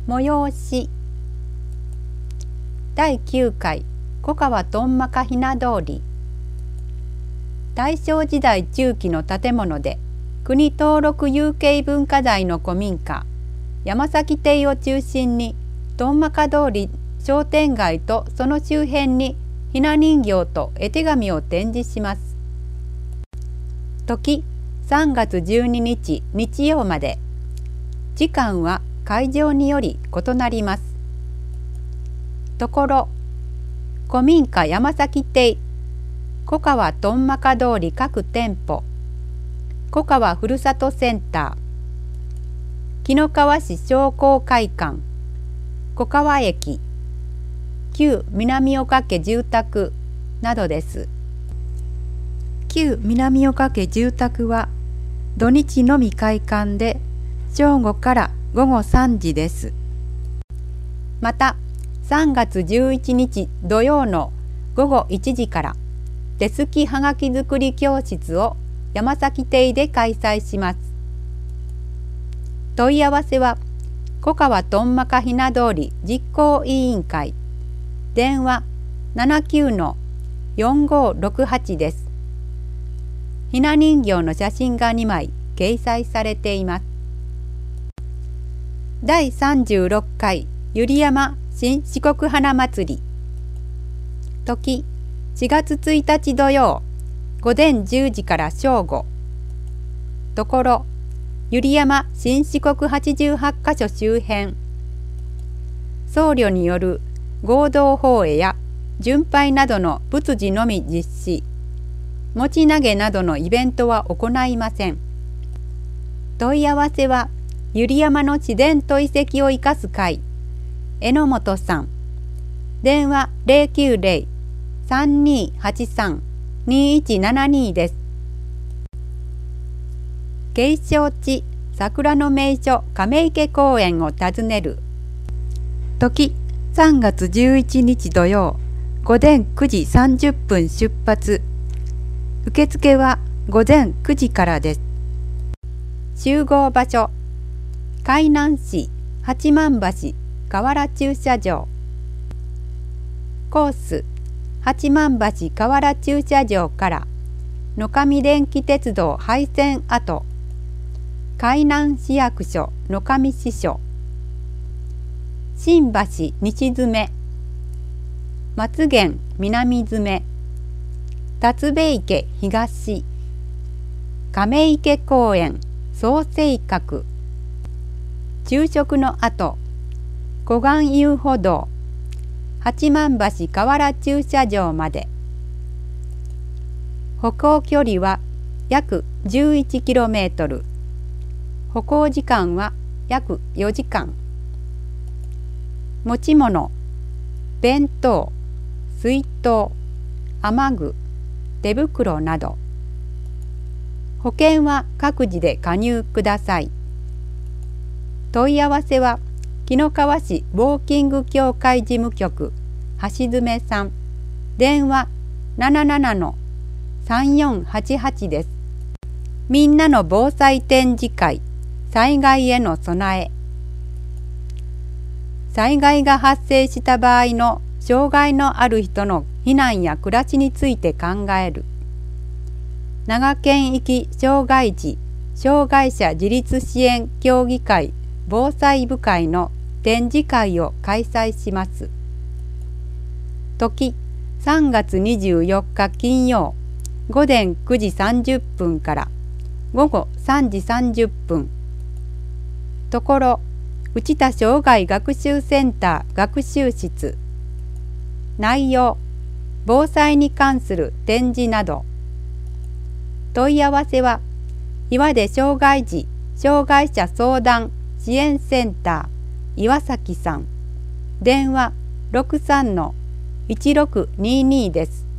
催し第9回小川とんまかひな通り。大正時代中期の建物で国登録有形文化財の古民家山崎邸を中心にとんまか通り商店街とその周辺にひな人形と絵手紙を展示します。時3月12日日曜まで。時間は会場により異なります。ところ古民家山崎邸、小川とんまか通り各店舗、小川ふるさとセンター、紀の川市商工会館、小川駅、旧南岡家住宅などです。旧南岡家住宅は土日のみ開館で正午から午後3時です。また3月11日土曜の午後1時から手すきはがき作り教室を山崎邸で開催します。問い合わせは小川とんまかひな通り実行委員会、電話 79-4568 です。ひな人形の写真が2枚掲載されています。第36回ゆりやま新四国花まつり。時4月1日土曜午前10時から正午。ところゆりやま新四国88カ所周辺。僧侶による合同法会や巡拝などの仏事のみ実施。餅投げなどのイベントは行いません。問い合わせはゆりやまの自然と遺跡を生かす会、榎本さん。電話090-3283-2172 です。景勝地桜の名所亀池公園を訪ねる。時3月11日土曜午前9時30分出発。受付は午前9時からです。集合場所海南市八幡橋河原駐車場。コース八幡橋河原駐車場から野上電気鉄道廃線跡、海南市役所野上支所、新橋西詰、松源南詰、辰部池東、亀池公園創成閣、昼食の後湖岸遊歩道八幡橋河原駐車場まで。歩行距離は約 11km、歩行時間は約4時間。持ち物弁当、水筒、雨具、手袋など。保険は各自で加入ください。問い合わせは紀の川市ウォーキング協会事務局橋爪さん、電話 77-3488 です。みんなの防災展示会、災害への備え。災害が発生した場合の障害のある人の避難や暮らしについて考える。長県域障害児障害者自立支援協議会防災部会の展示会を開催します。時3月24日金曜午前9時30分から午後3時30分。ところ内田障害学習センター学習室。内容防災に関する展示など。問い合わせは岩出障害児障害者相談支援センター岩崎さん、電話 63-1622 です。